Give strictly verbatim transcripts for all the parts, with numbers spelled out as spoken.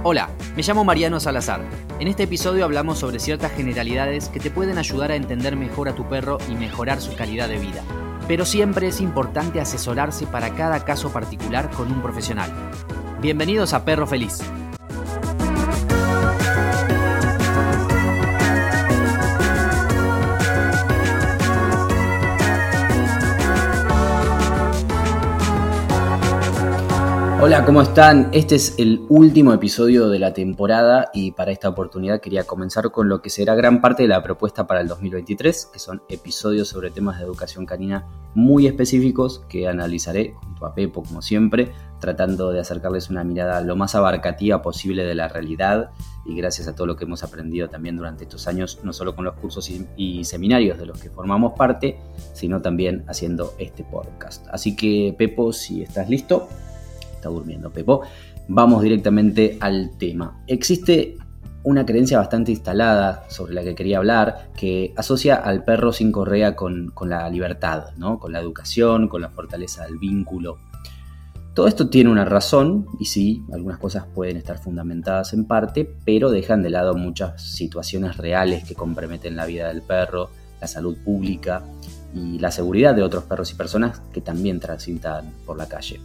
Hola, me llamo Mariano Salazar. En este episodio hablamos sobre ciertas generalidades que te pueden ayudar a entender mejor a tu perro y mejorar su calidad de vida. Pero siempre es importante asesorarse para cada caso particular con un profesional. Bienvenidos a Perro Feliz. Hola, ¿cómo están? Este es el último episodio de la temporada y para esta oportunidad quería comenzar con lo que será gran parte de la propuesta para el dos mil veintitrés, que son episodios sobre temas de educación canina muy específicos que analizaré junto a Pepo, como siempre, tratando de acercarles una mirada lo más abarcativa posible de la realidad y gracias a todo lo que hemos aprendido también durante estos años, no solo con los cursos y, y seminarios de los que formamos parte, sino también haciendo este podcast. Así que, Pepo, si estás listo... Está durmiendo Pepo. Vamos directamente al tema. Existe una creencia bastante instalada sobre la que quería hablar que asocia al perro sin correa con, con la libertad, ¿no? Con la educación, con la fortaleza del vínculo. Todo esto tiene una razón y sí, algunas cosas pueden estar fundamentadas en parte, pero dejan de lado muchas situaciones reales que comprometen la vida del perro, la salud pública y la seguridad de otros perros y personas que también transitan por la calle.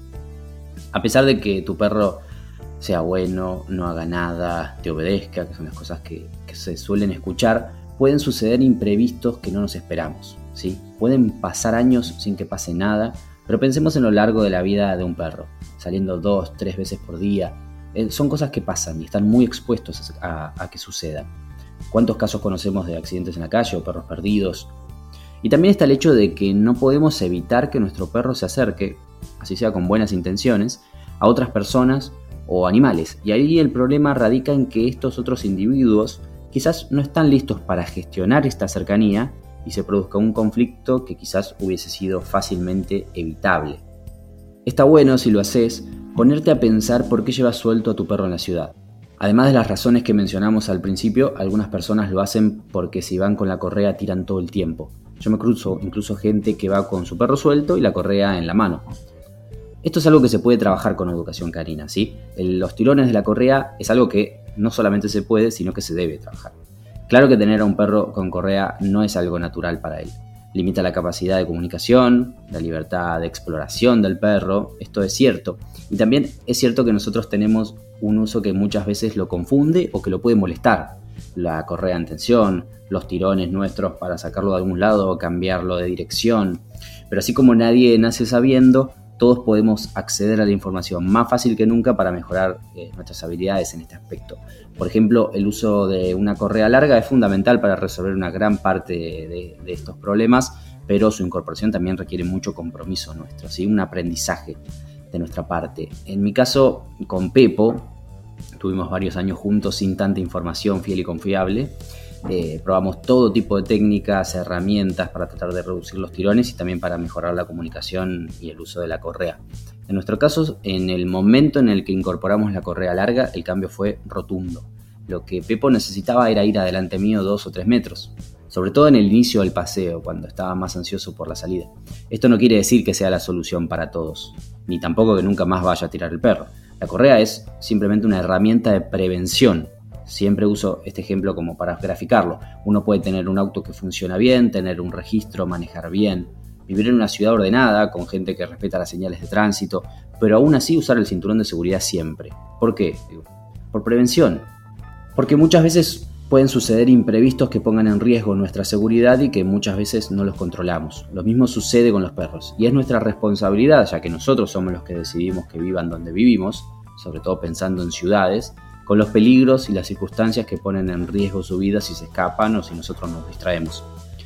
A pesar de que tu perro sea bueno, no haga nada, te obedezca, que son las cosas que, que se suelen escuchar, pueden suceder imprevistos que no nos esperamos, ¿sí? Pueden pasar años sin que pase nada, pero pensemos en lo largo de la vida de un perro, saliendo dos, tres veces por día. Eh, son cosas que pasan y están muy expuestos a, a que sucedan. ¿Cuántos casos conocemos de accidentes en la calle o perros perdidos? Y también está el hecho de que no podemos evitar que nuestro perro se acerque, así sea con buenas intenciones, a otras personas o animales. Y ahí el problema radica en que estos otros individuos quizás no están listos para gestionar esta cercanía y se produzca un conflicto que quizás hubiese sido fácilmente evitable. Está bueno, si lo haces, ponerte a pensar por qué llevas suelto a tu perro en la ciudad. Además de las razones que mencionamos al principio, algunas personas lo hacen porque si van con la correa tiran todo el tiempo. Yo me cruzo incluso gente que va con su perro suelto y la correa en la mano. Esto es algo que se puede trabajar con educación canina, ¿sí? El, los tirones de la correa es algo que no solamente se puede, sino que se debe trabajar. Claro que tener a un perro con correa no es algo natural para él. Limita la capacidad de comunicación, la libertad de exploración del perro, esto es cierto. Y también es cierto que nosotros tenemos un uso que muchas veces lo confunde o que lo puede molestar. La correa en tensión, los tirones nuestros para sacarlo de algún lado o cambiarlo de dirección. Pero así como nadie nace sabiendo, todos podemos acceder a la información más fácil que nunca para mejorar eh, nuestras habilidades en este aspecto. Por ejemplo, el uso de una correa larga es fundamental para resolver una gran parte de, de, de estos problemas, pero su incorporación también requiere mucho compromiso nuestro, ¿sí? Un aprendizaje de nuestra parte. En mi caso, con Pepo, tuvimos varios años juntos sin tanta información fiel y confiable. Eh, probamos todo tipo de técnicas, herramientas para tratar de reducir los tirones y también para mejorar la comunicación y el uso de la correa. En nuestro caso, en el momento en el que incorporamos la correa larga, el cambio fue rotundo. Lo que Pepo necesitaba era ir adelante mío dos o tres metros, sobre todo en el inicio del paseo, cuando estaba más ansioso por la salida. Esto no quiere decir que sea la solución para todos, ni tampoco que nunca más vaya a tirar el perro. La correa es simplemente una herramienta de prevención. Siempre uso este ejemplo como para graficarlo. Uno puede tener un auto que funciona bien, tener un registro, manejar bien, vivir en una ciudad ordenada, con gente que respeta las señales de tránsito, pero aún así usar el cinturón de seguridad siempre. ¿Por qué? Por prevención. Porque muchas veces pueden suceder imprevistos que pongan en riesgo nuestra seguridad y que muchas veces no los controlamos. Lo mismo sucede con los perros. Y es nuestra responsabilidad, ya que nosotros somos los que decidimos que vivan donde vivimos, sobre todo pensando en ciudades, con los peligros y las circunstancias que ponen en riesgo su vida si se escapan o si nosotros nos distraemos.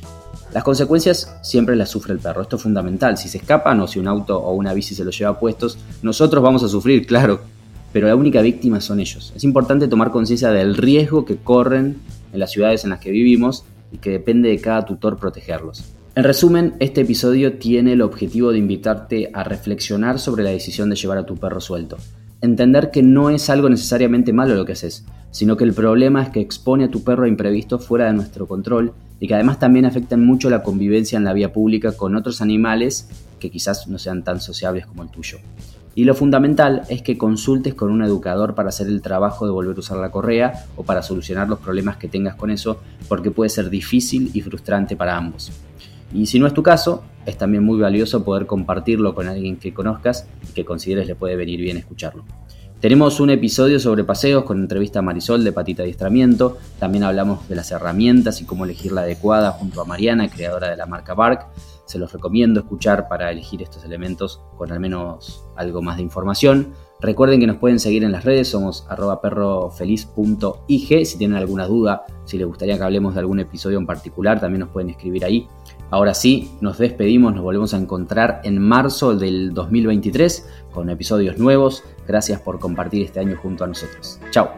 Las consecuencias siempre las sufre el perro, esto es fundamental. Si se escapan o si un auto o una bici se los lleva puestos, nosotros vamos a sufrir, claro, pero la única víctima son ellos. Es importante tomar conciencia del riesgo que corren en las ciudades en las que vivimos y que depende de cada tutor protegerlos. En resumen, este episodio tiene el objetivo de invitarte a reflexionar sobre la decisión de llevar a tu perro suelto. Entender que no es algo necesariamente malo lo que haces, sino que el problema es que expone a tu perro a imprevistos fuera de nuestro control y que además también afectan mucho la convivencia en la vía pública con otros animales que quizás no sean tan sociables como el tuyo. Y lo fundamental es que consultes con un educador para hacer el trabajo de volver a usar la correa o para solucionar los problemas que tengas con eso, porque puede ser difícil y frustrante para ambos. Y si no es tu caso, es también muy valioso poder compartirlo con alguien que conozcas y que consideres le puede venir bien escucharlo. Tenemos un episodio sobre paseos con entrevista a Marisol de Patita Adiestramiento. También hablamos de las herramientas y cómo elegir la adecuada junto a Mariana, creadora de la marca Bark. Se los recomiendo escuchar para elegir estos elementos con al menos algo más de información. Recuerden que nos pueden seguir en las redes, somos arroba perrofeliz punto i g. Si tienen alguna duda, si les gustaría que hablemos de algún episodio en particular, también nos pueden escribir ahí. Ahora sí, nos despedimos, nos volvemos a encontrar en marzo del dos mil veintitrés con episodios nuevos. Gracias por compartir este año junto a nosotros. Chao.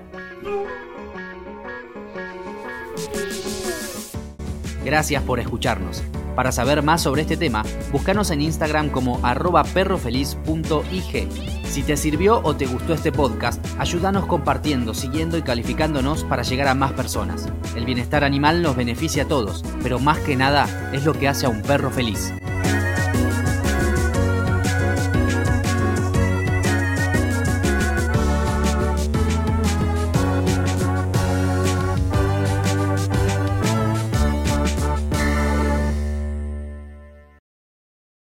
Gracias por escucharnos. Para saber más sobre este tema, búscanos en Instagram como arroba perrofeliz punto i g. Si te sirvió o te gustó este podcast, ayúdanos compartiendo, siguiendo y calificándonos para llegar a más personas. El bienestar animal nos beneficia a todos, pero más que nada es lo que hace a un perro feliz.